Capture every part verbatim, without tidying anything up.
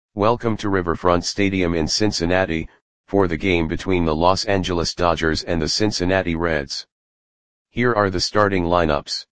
Welcome to Riverfront Stadium in Cincinnati, for the game between the Los Angeles Dodgers and the Cincinnati Reds. Here are the starting lineups.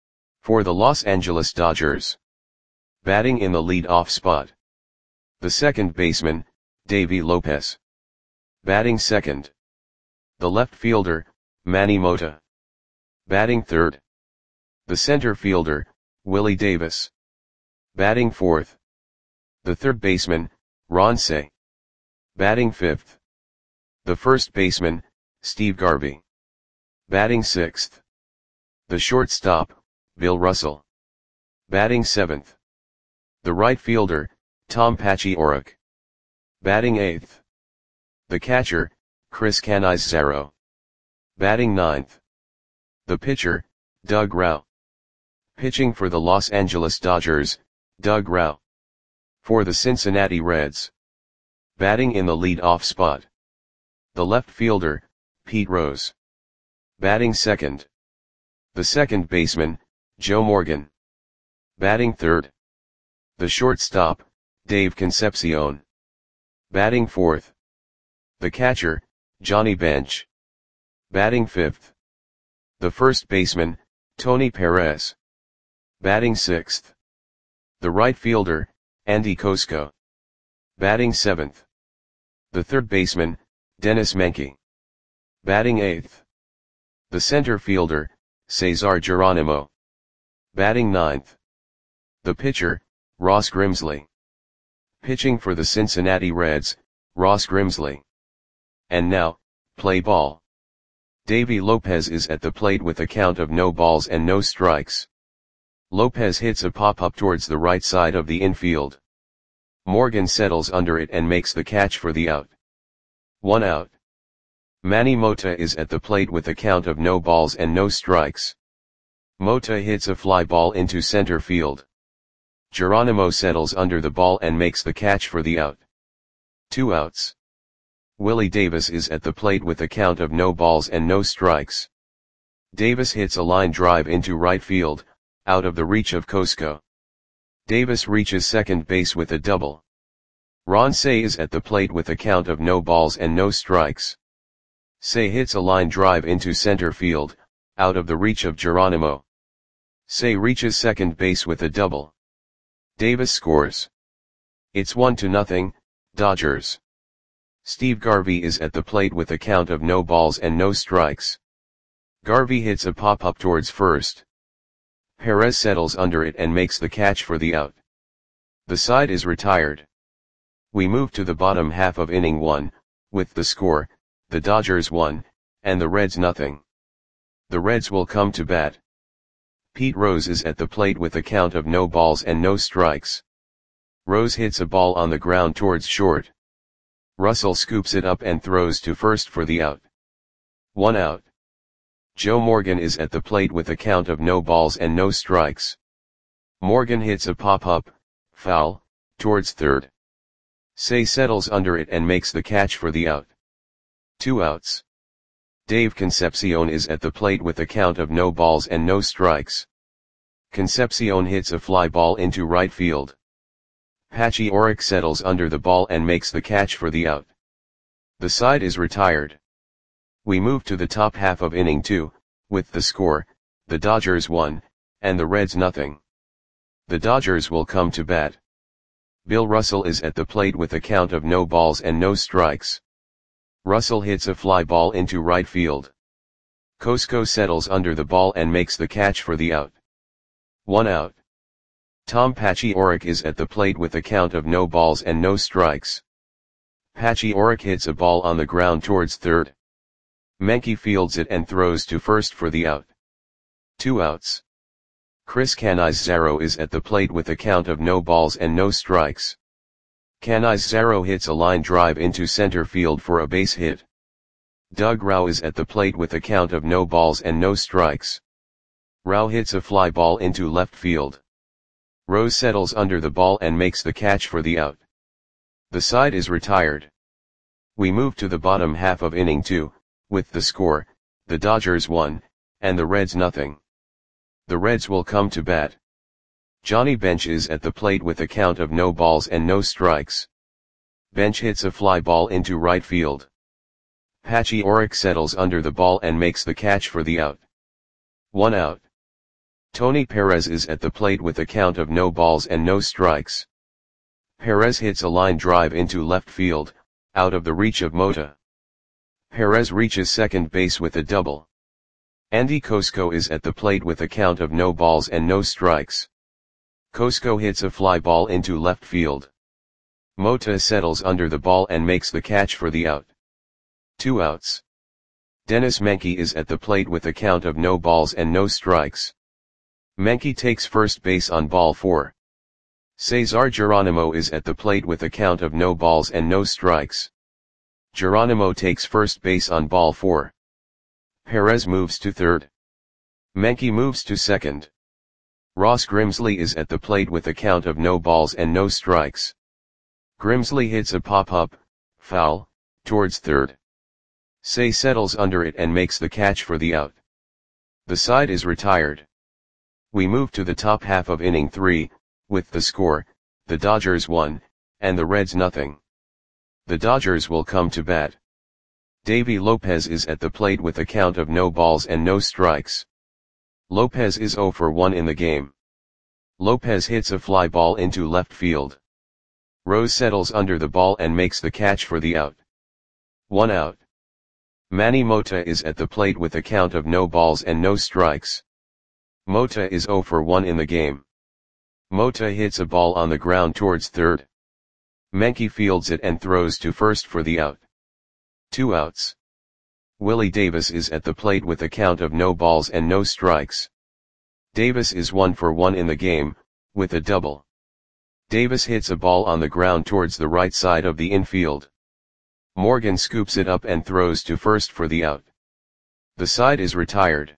For the Los Angeles Dodgers. Batting in the lead-off spot. The second baseman, Davey Lopez. Batting second. The left fielder, Manny Mota. Batting third. The center fielder, Willie Davis. Batting fourth. The third baseman, Ron Cey. Batting fifth. The first baseman, Steve Garvey. Batting sixth. The shortstop, Bill Russell. Batting seventh. The right fielder, Tom Paciorek. Batting eighth. The catcher, Chris Cannizzaro. Batting ninth. The pitcher, Doug Rauch. Pitching for the Los Angeles Dodgers, Doug Rauch. For the Cincinnati Reds. Batting in the lead-off spot. The left fielder, Pete Rose. Batting second. The second baseman, Joe Morgan. Batting third. The shortstop, Dave Concepcion. Batting fourth. The catcher, Johnny Bench. Batting fifth. The first baseman, Tony Perez. Batting sixth. The right fielder, Andy Kosko. Batting seventh. The third baseman, Dennis Menke. Batting eighth. The center fielder, Cesar Geronimo. Batting ninth. The pitcher, Ross Grimsley. Pitching for the Cincinnati Reds, Ross Grimsley. And now, play ball. Davey Lopez is at the plate with a count of no balls and no strikes. Lopez hits a pop-up towards the right side of the infield. Morgan settles under it and makes the catch for the out. One out. Manny Mota is at the plate with a count of no balls and no strikes. Mota hits a fly ball into center field. Geronimo settles under the ball and makes the catch for the out. Two outs. Willie Davis is at the plate with a count of no balls and no strikes. Davis hits a line drive into right field, out of the reach of Kosko. Davis reaches second base with a double. Ron Cey is at the plate with a count of no balls and no strikes. Cey hits a line drive into center field, out of the reach of Geronimo. Cey reaches second base with a double. Davis scores. It's one to nothing, Dodgers. Steve Garvey is at the plate with a count of no balls and no strikes. Garvey hits a pop-up towards first. Perez settles under it and makes the catch for the out. The side is retired. We move to the bottom half of inning one, with the score, the Dodgers one, and the Reds nothing. The Reds will come to bat. Pete Rose is at the plate with a count of no balls and no strikes. Rose hits a ball on the ground towards short. Russell scoops it up and throws to first for the out. One out. Joe Morgan is at the plate with a count of no balls and no strikes. Morgan hits a pop-up, foul, towards third. Cey settles under it and makes the catch for the out. Two outs. Dave Concepcion is at the plate with a count of no balls and no strikes. Concepcion hits a fly ball into right field. Paciorek settles under the ball and makes the catch for the out. The side is retired. We move to the top half of inning two, with the score, the Dodgers one, and the Reds nothing. The Dodgers will come to bat. Bill Russell is at the plate with a count of no balls and no strikes. Russell hits a fly ball into right field. Kosko settles under the ball and makes the catch for the out. One out. Tom Paciorek is at the plate with a count of no balls and no strikes. Paciorek hits a ball on the ground towards third. Menke fields it and throws to first for the out. Two outs. Chris Cannizzaro is at the plate with a count of no balls and no strikes. Cannizzaro hits a line drive into center field for a base hit. Doug Rauch is at the plate with a count of no balls and no strikes. Rauch hits a fly ball into left field. Rose settles under the ball and makes the catch for the out. The side is retired. We move to the bottom half of inning two, with the score, the Dodgers one, and the Reds nothing. The Reds will come to bat. Johnny Bench is at the plate with a count of no balls and no strikes. Bench hits a fly ball into right field. Patchy Oric settles under the ball and makes the catch for the out. One out. Tony Perez is at the plate with a count of no balls and no strikes. Perez hits a line drive into left field, out of the reach of Mota. Perez reaches second base with a double. Andy Cosco is at the plate with a count of no balls and no strikes. Cosco hits a fly ball into left field. Mota settles under the ball and makes the catch for the out. Two outs. Dennis Menke is at the plate with a count of no balls and no strikes. Menke takes first base on ball four. Cesar Geronimo is at the plate with a count of no balls and no strikes. Geronimo takes first base on ball four. Perez moves to third. Menke moves to second. Ross Grimsley is at the plate with a count of no balls and no strikes. Grimsley hits a pop-up, foul, towards third. Say settles under it and makes the catch for the out. The side is retired. We move to the top half of inning three, with the score, the Dodgers one, and the Reds nothing. The Dodgers will come to bat. Davy Lopez is at the plate with a count of no balls and no strikes. Lopez is oh for one in the game. Lopez hits a fly ball into left field. Rose settles under the ball and makes the catch for the out. One out. Manny Mota is at the plate with a count of no balls and no strikes. Mota is oh for one in the game. Mota hits a ball on the ground towards third. Menke fields it and throws to first for the out. Two outs. Willie Davis is at the plate with a count of no balls and no strikes. Davis is one for one in the game, with a double. Davis hits a ball on the ground towards the right side of the infield. Morgan scoops it up and throws to first for the out. The side is retired.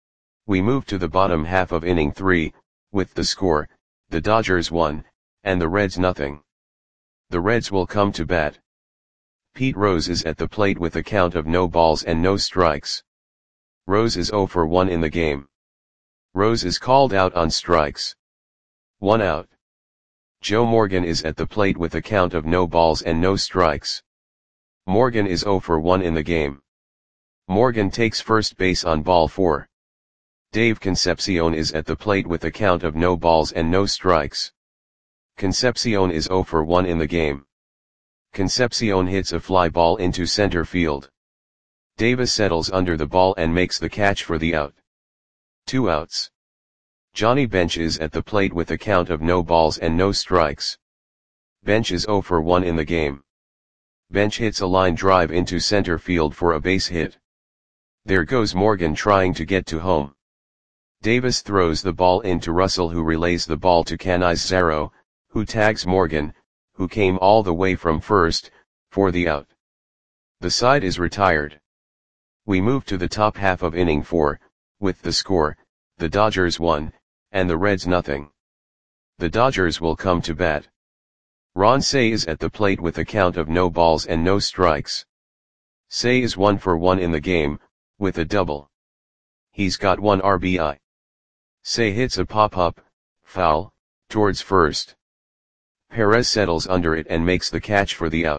We move to the bottom half of inning three, with the score, the Dodgers one, and the Reds nothing. The Reds will come to bat. Pete Rose is at the plate with a count of no balls and no strikes. Rose is oh for one in the game. Rose is called out on strikes. One out. Joe Morgan is at the plate with a count of no balls and no strikes. Morgan is oh for one in the game. Morgan takes first base on ball four. Dave Concepcion is at the plate with a count of no balls and no strikes. Concepcion is oh for one in the game. Concepcion hits a fly ball into center field. Davis settles under the ball and makes the catch for the out. Two outs. Johnny Bench is at the plate with a count of no balls and no strikes. Bench is oh for one in the game. Bench hits a line drive into center field for a base hit. There goes Morgan trying to get to home. Davis throws the ball into Russell, who relays the ball to Canizaro, who tags Morgan, who came all the way from first, for the out. The side is retired. We move to the top half of inning four, with the score, the Dodgers one, and the Reds nothing. The Dodgers will come to bat. Ron Cey is at the plate with a count of no balls and no strikes. Cey is one for one in the game, with a double. He's got one R B I. Cey hits a pop-up, foul, towards first. Perez settles under it and makes the catch for the out.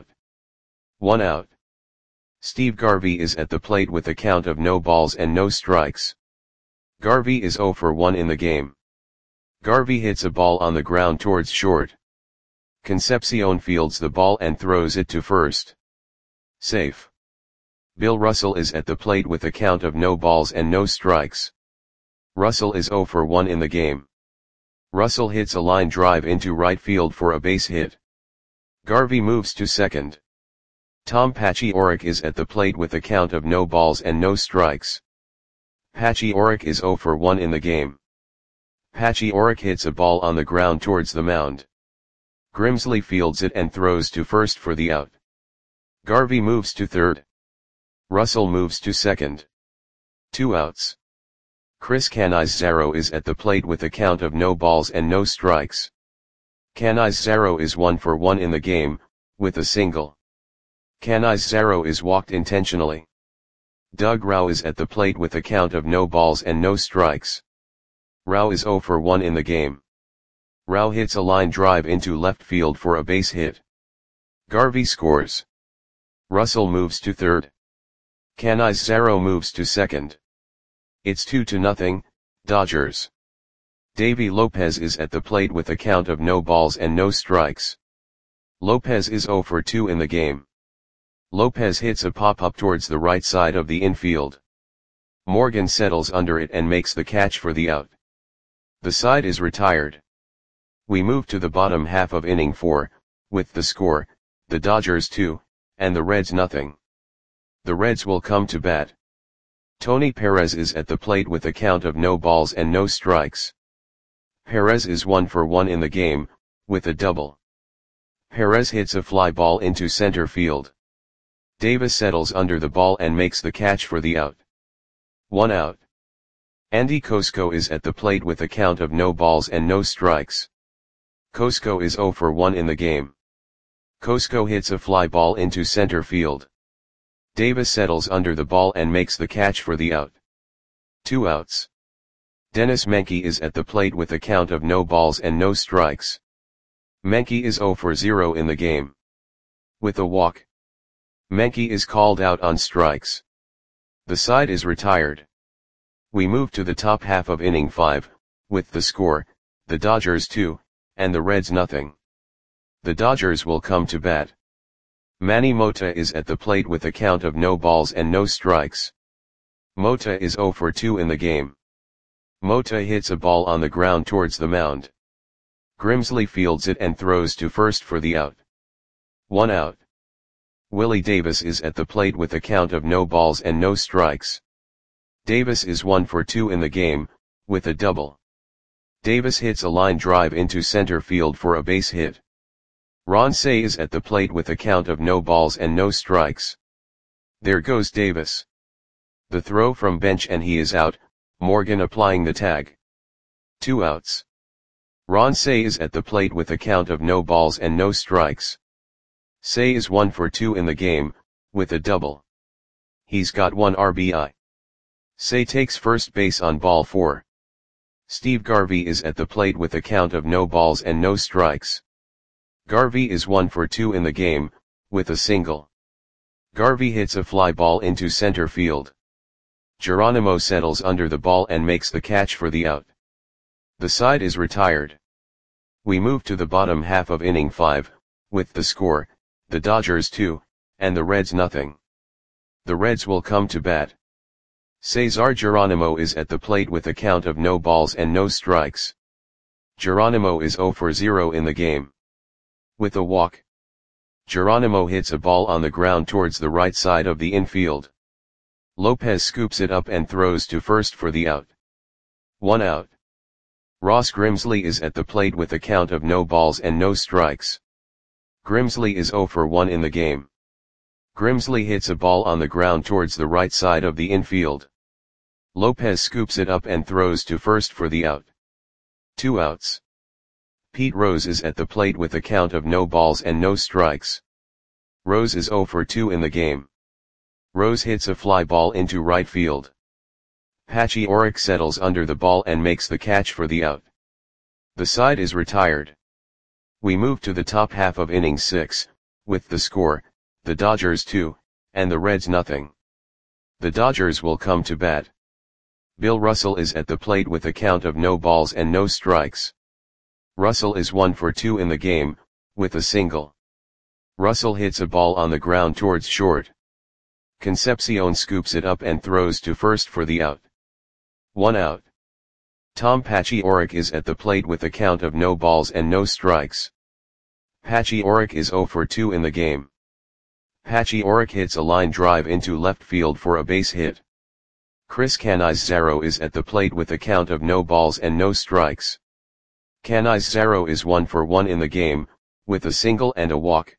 One out. Steve Garvey is at the plate with a count of no balls and no strikes. Garvey is oh for one in the game. Garvey hits a ball on the ground towards short. Concepcion fields the ball and throws it to first. Safe. Bill Russell is at the plate with a count of no balls and no strikes. Russell is oh for one in the game. Russell hits a line drive into right field for a base hit. Garvey moves to second. Tom Patchy Oric is at the plate with a count of no balls and no strikes. Patchy Oric is oh for one in the game. Patchy Oric hits a ball on the ground towards the mound. Grimsley fields it and throws to first for the out. Garvey moves to third. Russell moves to second. Two outs. Chris Canizaro is at the plate with a count of no balls and no strikes. Canizaro is one for one in the game, with a single. Canizaro is walked intentionally. Doug Rauch is at the plate with a count of no balls and no strikes. Rauch is oh for one in the game. Rauch hits a line drive into left field for a base hit. Garvey scores. Russell moves to third. Canizares moves to second. It's two to nothing, Dodgers. Davy Lopez is at the plate with a count of no balls and no strikes. Lopez is zero for two in the game. Lopez hits a pop-up towards the right side of the infield. Morgan settles under it and makes the catch for the out. The side is retired. We move to the bottom half of inning four, with the score, the Dodgers two, and the Reds nothing. The Reds will come to bat. Tony Perez is at the plate with a count of no balls and no strikes. Perez is one for one in the game, with a double. Perez hits a fly ball into center field. Davis settles under the ball and makes the catch for the out. One out. Andy Cosco is at the plate with a count of no balls and no strikes. Cosco is zero for one in the game. Cosco hits a fly ball into center field. Davis settles under the ball and makes the catch for the out. Two outs. Dennis Menke is at the plate with a count of no balls and no strikes. Menke is zero for zero in the game. With a walk. Menke is called out on strikes. The side is retired. We move to the top half of inning five, with the score, the Dodgers two, and the Reds nothing. The Dodgers will come to bat. Manny Mota is at the plate with a count of no balls and no strikes. Mota is zero for two in the game. Mota hits a ball on the ground towards the mound. Grimsley fields it and throws to first for the out. One out. Willie Davis is at the plate with a count of no balls and no strikes. Davis is one for two in the game, with a double. Davis hits a line drive into center field for a base hit. Ron Cey is at the plate with a count of no balls and no strikes. There goes Davis. The throw from bench and he is out, Morgan applying the tag. Two outs. Ron Cey is at the plate with a count of no balls and no strikes. Cey is one for two in the game, with a double. He's got one R B I. Cey takes first base on ball four. Steve Garvey is at the plate with a count of no balls and no strikes. Garvey is one for two in the game, with a single. Garvey hits a fly ball into center field. Geronimo settles under the ball and makes the catch for the out. The side is retired. We move to the bottom half of inning five, with the score, the Dodgers two, and the Reds nothing. The Reds will come to bat. Cesar Geronimo is at the plate with a count of no balls and no strikes. Geronimo is zero for zero in the game. With a walk. Geronimo hits a ball on the ground towards the right side of the infield. Lopez scoops it up and throws to first for the out. One out. Ross Grimsley is at the plate with a count of no balls and no strikes. Grimsley is zero for one in the game. Grimsley hits a ball on the ground towards the right side of the infield. Lopez scoops it up and throws to first for the out. Two outs. Pete Rose is at the plate with a count of no balls and no strikes. Rose is zero for two in the game. Rose hits a fly ball into right field. Patchy Oric settles under the ball and makes the catch for the out. The side is retired. We move to the top half of inning six, with the score, the Dodgers two, and the Reds nothing. The Dodgers will come to bat. Bill Russell is at the plate with a count of no balls and no strikes. Russell is one for two in the game, with a single. Russell hits a ball on the ground towards short. Concepcion scoops it up and throws to first for the out. One out. Tom Patchy Oric is at the plate with a count of no balls and no strikes. Patchy Oric is zero for two in the game. Patchy Oric hits a line drive into left field for a base hit. Chris Canizares is at the plate with a count of no balls and no strikes. Canizares is one for one in the game, with a single and a walk.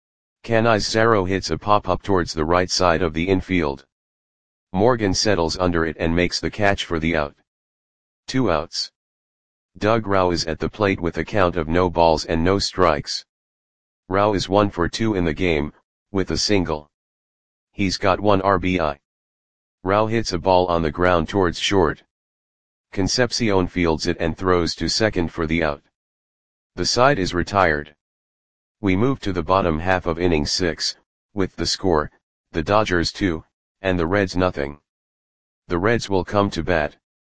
Canizares hits a pop-up towards the right side of the infield. Morgan settles under it and makes the catch for the out. Two outs. Doug Rauch is at the plate with a count of no balls and no strikes. Rauch is one for two in the game, with a single. He's got one R B I. Rauch hits a ball on the ground towards short. Concepcion fields it and throws to second for the out. The side is retired. We move to the bottom half of inning six, with the score, the Dodgers two, and the Reds nothing. The Reds will come to bat.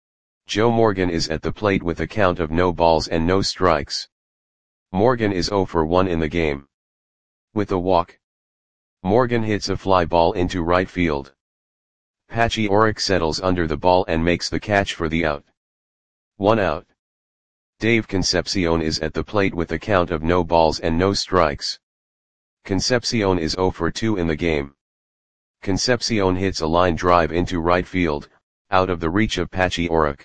Joe Morgan is at the plate with a count of no balls and no strikes. Morgan is oh for one in the game. With a walk, Morgan hits a fly ball into right field. Patchy Oric settles under the ball and makes the catch for the out. One out. Dave Concepcion is at the plate with a count of no balls and no strikes. Concepcion is oh for two in the game. Concepcion hits a line drive into right field, out of the reach of Patchy Oric.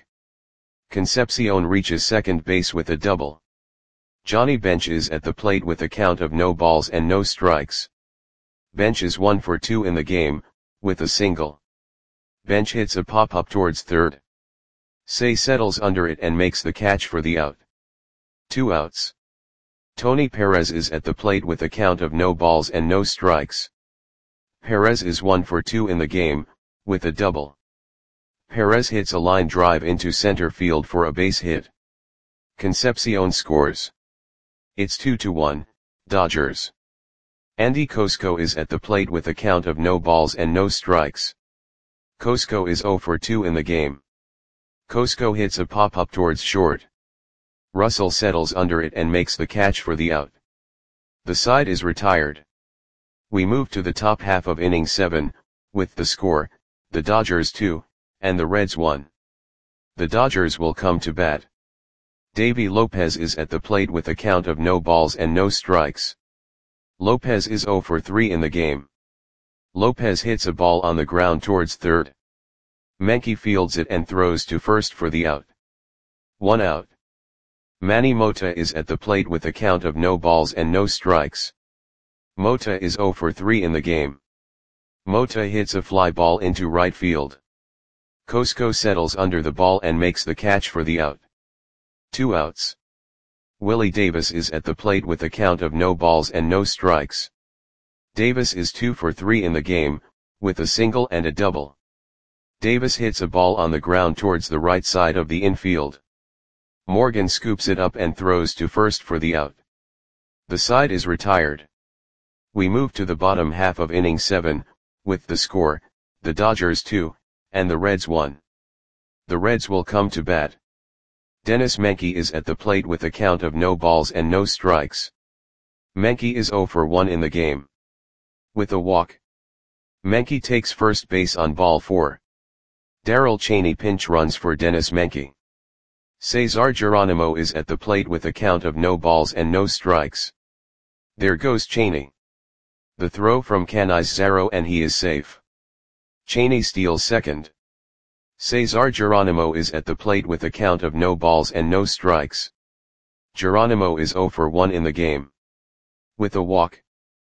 Concepcion reaches second base with a double. Johnny Bench is at the plate with a count of no balls and no strikes. Bench is one for two in the game, with a single. Bench hits a pop-up towards third. Say settles under it and makes the catch for the out. Two outs. Tony Perez is at the plate with a count of no balls and no strikes. Perez is one for two in the game, with a double. Perez hits a line drive into center field for a base hit. Concepcion scores. It's two to one, Dodgers. Andy Cosco is at the plate with a count of no balls and no strikes. Cosco is oh for two in the game. Cosco hits a pop-up towards short. Russell settles under it and makes the catch for the out. The side is retired. We move to the top half of inning seven, with the score, the Dodgers two, and the Reds one. The Dodgers will come to bat. Davy Lopez is at the plate with a count of no balls and no strikes. Lopez is oh for three in the game. Lopez hits a ball on the ground towards third. Menke fields it and throws to first for the out. One out. Manny Mota is at the plate with a count of no balls and no strikes. Mota is oh for three in the game. Mota hits a fly ball into right field. Cosco settles under the ball and makes the catch for the out. Two outs. Willie Davis is at the plate with a count of no balls and no strikes. Davis is two for three in the game, with a single and a double. Davis hits a ball on the ground towards the right side of the infield. Morgan scoops it up and throws to first for the out. The side is retired. We move to the bottom half of inning seven, with the score, the Dodgers two, and the Reds one. The Reds will come to bat. Dennis Menke is at the plate with a count of no balls and no strikes. Menke is oh for one in the game. With a walk, Menke takes first base on ball four. Darrell Cheney pinch runs for Dennis Menke. Cesar Geronimo is at the plate with a count of no balls and no strikes. There goes Cheney. The throw from Canizaro and he is safe. Cheney steals second. Cesar Geronimo is at the plate with a count of no balls and no strikes. Geronimo is oh for one in the game. With a walk,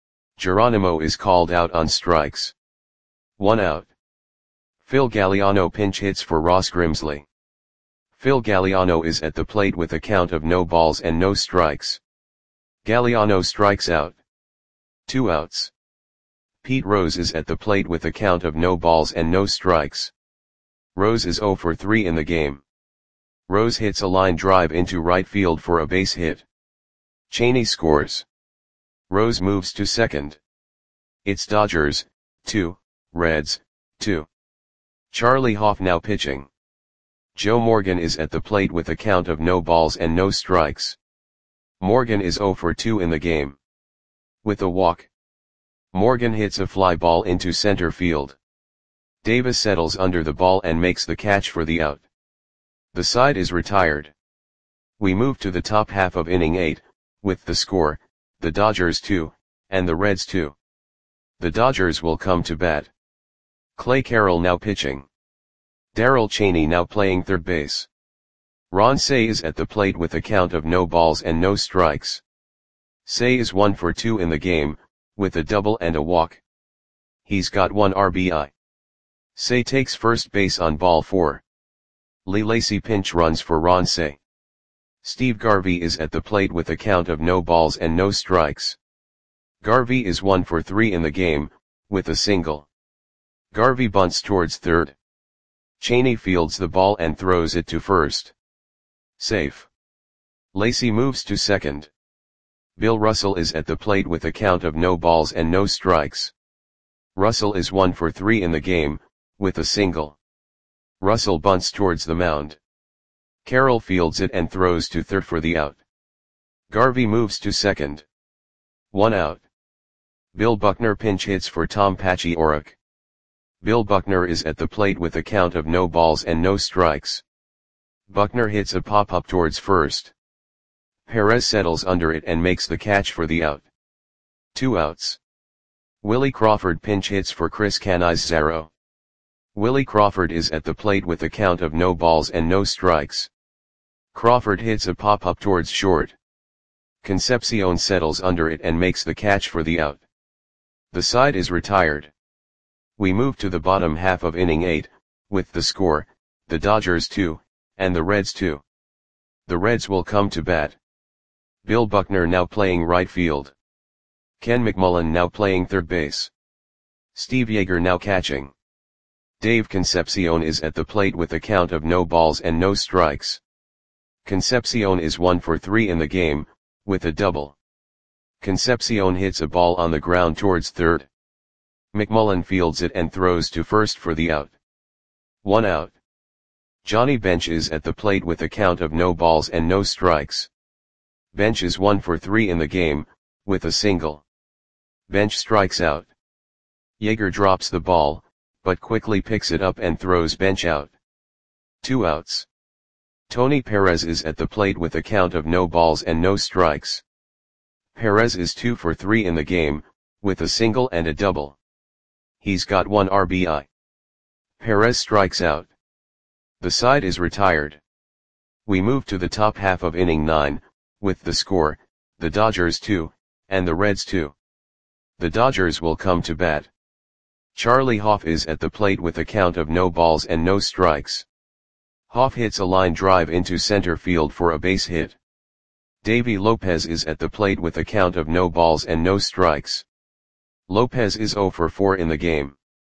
Geronimo is called out on strikes. One out. Phil Galliano pinch hits for Ross Grimsley. Phil Galliano is at the plate with a count of no balls and no strikes. Galliano strikes out. Two outs. Pete Rose is at the plate with a count of no balls and no strikes. Rose is oh for three in the game. Rose hits a line drive into right field for a base hit. Cheney scores. Rose moves to second. It's Dodgers, two, Reds, two. Charlie Hoff now pitching. Joe Morgan is at the plate with a count of no balls and no strikes. Morgan is oh for two in the game. With a walk, Morgan hits a fly ball into center field. Davis settles under the ball and makes the catch for the out. The side is retired. We move to the top half of inning eight, with the score, the Dodgers two, and the Reds two. The Dodgers will come to bat. Clay Carroll now pitching. Darrell Cheney now playing third base. Ron Cey is at the plate with a count of no balls and no strikes. Cey is one for two in the game, with a double and a walk. He's got one R B I. Cey takes first base on ball four. Lee Lacy pinch runs for Ron Cey. Steve Garvey is at the plate with a count of no balls and no strikes. Garvey is one for three in the game, with a single. Garvey bunts towards third. Cheney fields the ball and throws it to first. Safe. Lacy moves to second. Bill Russell is at the plate with a count of no balls and no strikes. Russell is one for three in the game, with a single. Russell bunts towards the mound. Carroll fields it and throws to third for the out. Garvey moves to second. One out. Bill Buckner pinch hits for Tom Patchy Orrick. Bill Buckner is at the plate with a count of no balls and no strikes. Buckner hits a pop-up towards first. Perez settles under it and makes the catch for the out. Two outs. Willie Crawford pinch hits for Chris Cannizzaro. Willie Crawford is at the plate with a count of no balls and no strikes. Crawford hits a pop-up towards short. Concepcion settles under it and makes the catch for the out. The side is retired. We move to the bottom half of inning eight, with the score, the Dodgers two, and the Reds two. The Reds will come to bat. Bill Buckner now playing right field. Ken McMullen now playing third base. Steve Yeager now catching. Dave Concepcion is at the plate with a count of no balls and no strikes. Concepcion is one for three in the game, with a double. Concepcion hits a ball on the ground towards third. McMullen fields it and throws to first for the out. One out. Johnny Bench is at the plate with a count of no balls and no strikes. Bench is one for three in the game, with a single. Bench strikes out. Yeager drops the ball, but quickly picks it up and throws Bench out. Two outs. Tony Perez is at the plate with a count of no balls and no strikes. Perez is two for three in the game, with a single and a double. He's got one R B I. Perez strikes out. The side is retired. We move to the top half of inning nine, with the score, the Dodgers two, and the Reds two. The Dodgers will come to bat. Charlie Hoff is at the plate with a count of no balls and no strikes. Hoff hits a line drive into center field for a base hit. Davy Lopez is at the plate with a count of no balls and no strikes. Lopez is zero for four in the game.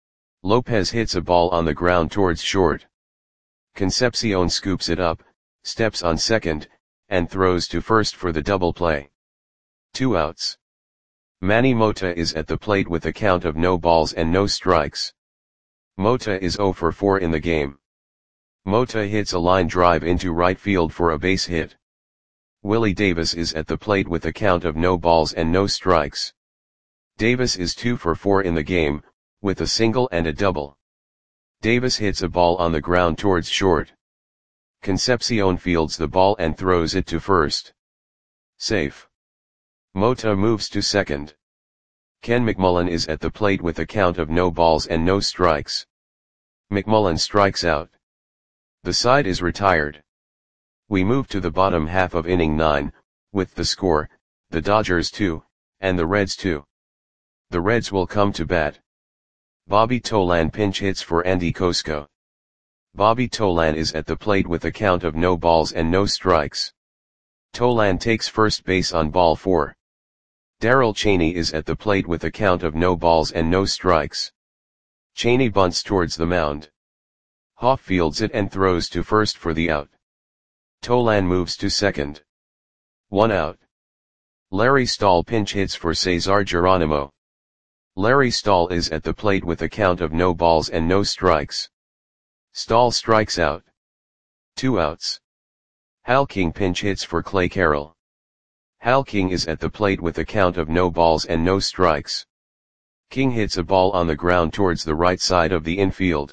Lopez hits a ball on the ground towards short. Concepcion scoops it up, steps on second, and throws to first for the double play. Two outs. Manny Mota is at the plate with a count of no balls and no strikes. Mota is zero for four in the game. Mota hits a line drive into right field for a base hit. Willie Davis is at the plate with a count of no balls and no strikes. Davis is two for four in the game, with a single and a double. Davis hits a ball on the ground towards short. Concepcion fields the ball and throws it to first. Safe. Mota moves to second. Ken McMullen is at the plate with a count of no balls and no strikes. McMullen strikes out. The side is retired. We move to the bottom half of inning nine, with the score, the Dodgers two, and the Reds two. The Reds will come to bat. Bobby Tolan pinch hits for Andy Kosko. Bobby Tolan is at the plate with a count of no balls and no strikes. Tolan takes first base on ball four. Darrell Chaney is at the plate with a count of no balls and no strikes. Chaney bunts towards the mound. Hoff fields it and throws to first for the out. Tolan moves to second. One out. Larry Stahl pinch hits for Cesar Geronimo. Larry Stahl is at the plate with a count of no balls and no strikes. Stahl strikes out. Two outs. Hal King pinch hits for Clay Carroll. Hal King is at the plate with a count of no balls and no strikes. King hits a ball on the ground towards the right side of the infield.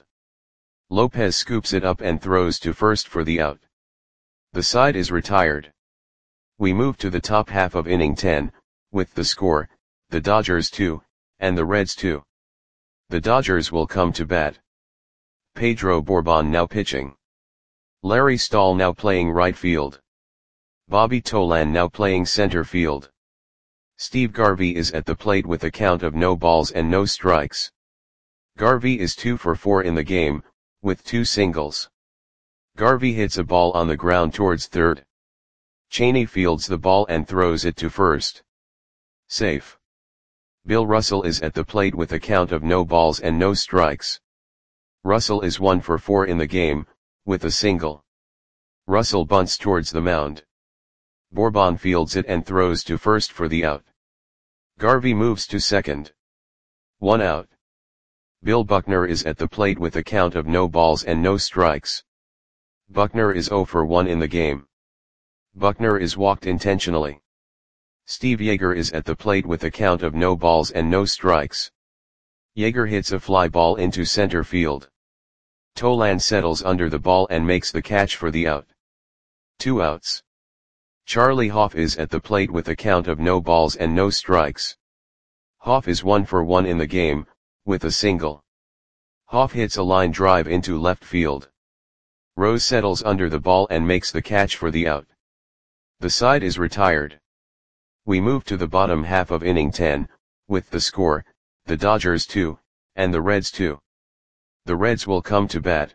Lopez scoops it up and throws to first for the out. The side is retired. We move to the top half of inning ten, with the score, the Dodgers two, and the Reds two. The Dodgers will come to bat. Pedro Bourbon now pitching. Larry Stahl now playing right field. Bobby Tolan now playing center field. Steve Garvey is at the plate with a count of no balls and no strikes. Garvey is two for four in the game, with two singles. Garvey hits a ball on the ground towards third. Chaney fields the ball and throws it to first. Safe. Bill Russell is at the plate with a count of no balls and no strikes. Russell is one for four in the game, with a single. Russell bunts towards the mound. Bourbon fields it and throws to first for the out. Garvey moves to second. One out. Bill Buckner is at the plate with a count of no balls and no strikes. Buckner is zero for one in the game. Buckner is walked intentionally. Steve Yeager is at the plate with a count of no balls and no strikes. Yeager hits a fly ball into center field. Tolan settles under the ball and makes the catch for the out. Two outs. Charlie Hoff is at the plate with a count of no balls and no strikes. Hoff is one for one in the game, with a single. Hoff hits a line drive into left field. Rose settles under the ball and makes the catch for the out. The side is retired. We move to the bottom half of inning ten, with the score, the Dodgers two, and the Reds two. The Reds will come to bat.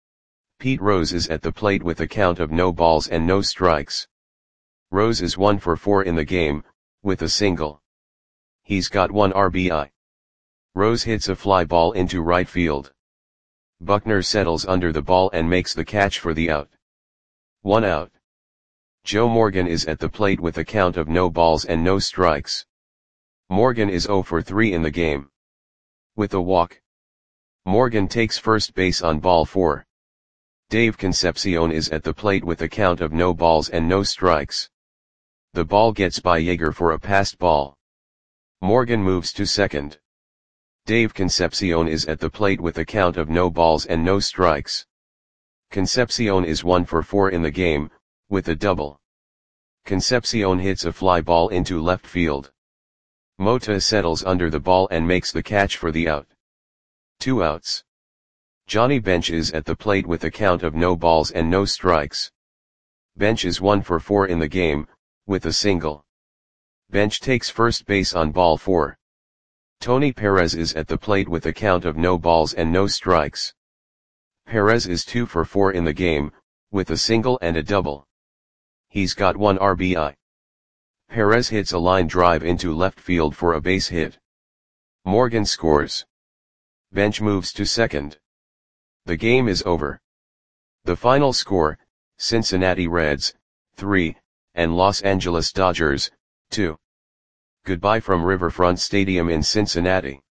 Pete Rose is at the plate with a count of no balls and no strikes. Rose is one for four in the game, with a single. He's got one R B I. Rose hits a fly ball into right field. Buckner settles under the ball and makes the catch for the out. One out. Joe Morgan is at the plate with a count of no balls and no strikes. Morgan is zero for three in the game. With a walk. Morgan takes first base on ball four. Dave Concepcion is at the plate with a count of no balls and no strikes. The ball gets by Yeager for a passed ball. Morgan moves to second. Dave Concepcion is at the plate with a count of no balls and no strikes. Concepcion is one for four in the game, with a double. Concepcion hits a fly ball into left field. Mota settles under the ball and makes the catch for the out. Two outs. Johnny Bench is at the plate with a count of no balls and no strikes. Bench is one for four in the game, with a single. Bench takes first base on ball four. Tony Perez is at the plate with a count of no balls and no strikes. Perez is two for four in the game, with a single and a double. He's got one R B I. Perez hits a line drive into left field for a base hit. Morgan scores. Bench moves to second. The game is over. The final score, Cincinnati Reds, three, and Los Angeles Dodgers, two. Goodbye from Riverfront Stadium in Cincinnati.